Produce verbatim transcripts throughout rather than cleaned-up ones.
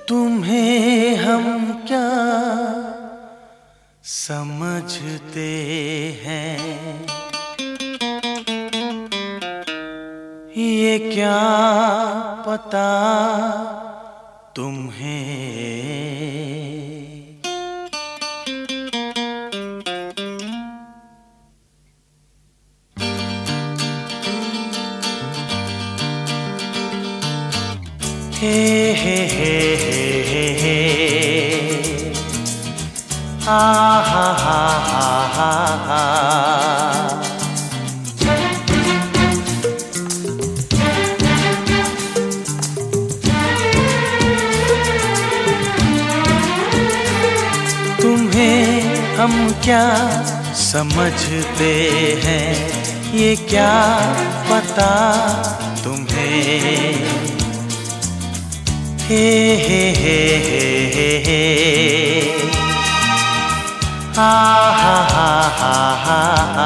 तुम्हें हम क्या समझते हैं, ये क्या पता तुम्हें। हे हे हे हे हे आ हा हा हा हा हा। तुम्हें हम क्या समझते हैं, ये क्या पता तुम्हें। हे हे हे हे हे हा हा हा हा हा हा।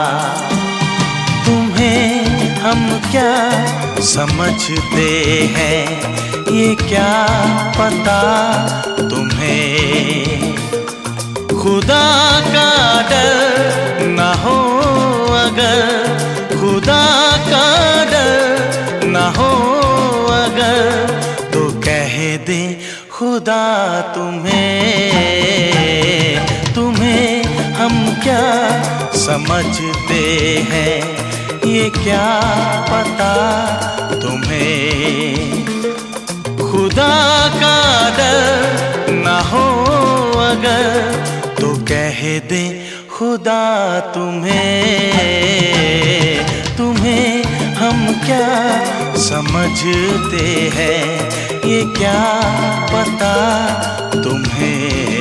तुम्हें हम क्या समझते हैं, ये क्या पता तुम्हें। खुदा का डर न हो अगर, खुदा का डर न हो अगर, तो कह दे खुदा तुम्हें। तुम्हें हम क्या समझते हैं, ये क्या पता तुम्हें। खुदा का डर न हो अगर, तो कह दे खुदा तुम्हें। तुम्हें हम क्या समझते हैं, ये क्या पता तुम्हें।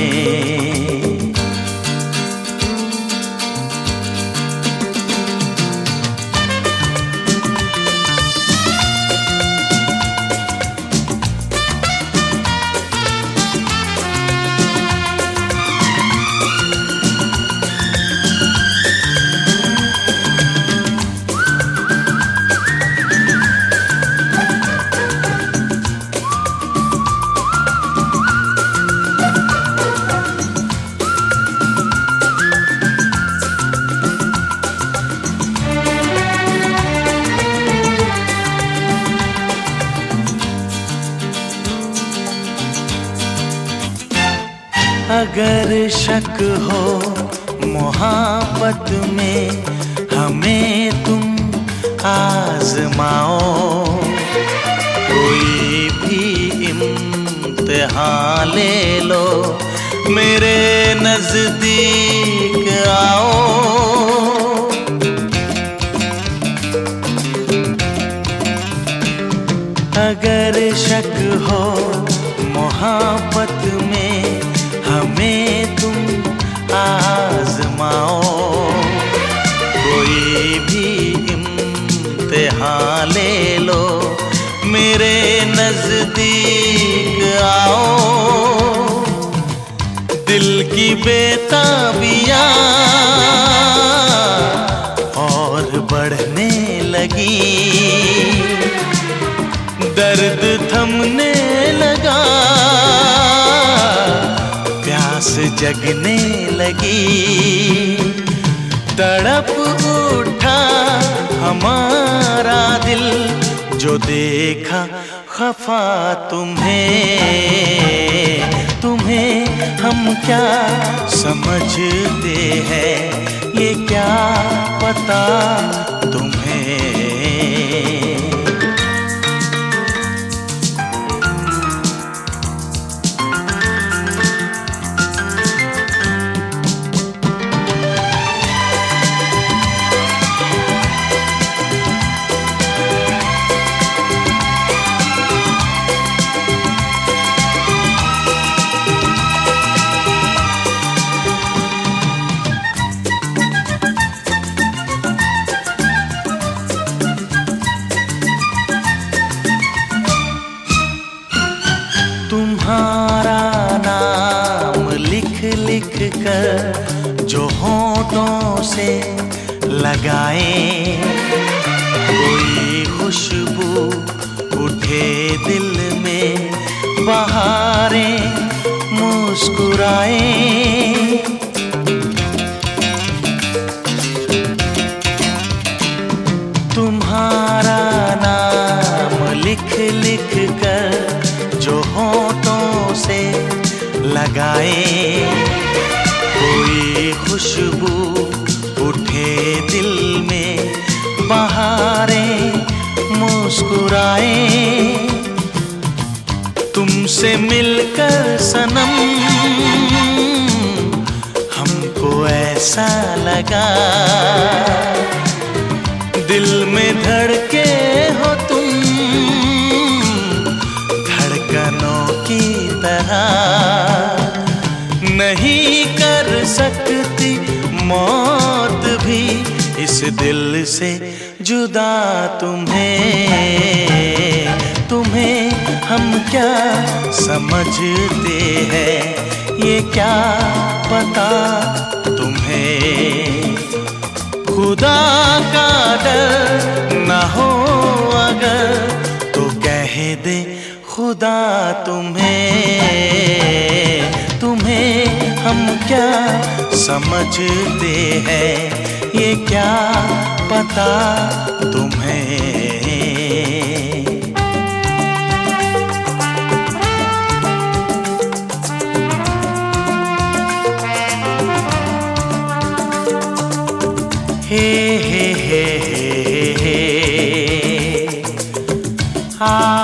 अगर शक हो मोहब्बत में, हमें तुम आजमाओ। कोई भी इम्तिहान ले लो, मेरे नजदीक आओ। अगर शक हो मोहब्बत में, हमें तुम आजमाओ। कोई भी इम्तिहान ले लो, मेरे नजदीक आओ। दिल की बेताबियां और बढ़ने लगी, दर्द थमने लगा, प्यास जगने लगी। तड़प उठा हमारा दिल, जो देखा खफा तुम्हें। तुम्हें हम क्या समझते हैं, ये क्या पता तुम्हें। तुम्हारा नाम लिख लिख कर जो होठों से लगाए, कोई खुशबू उठे दिल में, मुस्कुराए। तुम्हारा नाम लिख लिख कर जो होठों से लगाए, कोई खुशबू उठे दिल में, बहारें मुस्कुराए। तुमसे मिलकर सनम हमको ऐसा लगा, दिल में धड़के हो तुम धड़कनों की तरह। नहीं कर सकती मौत भी इस दिल से जुदा तुम्हें। तुम्हें हम क्या समझते हैं, ये क्या पता तुम्हें। खुदा का डर न हो अगर तो कह दे खुदा तुम्हें। तुम्हें हम क्या समझते हैं, ये क्या पता तुम्हें। हे हे हे हे हे, आ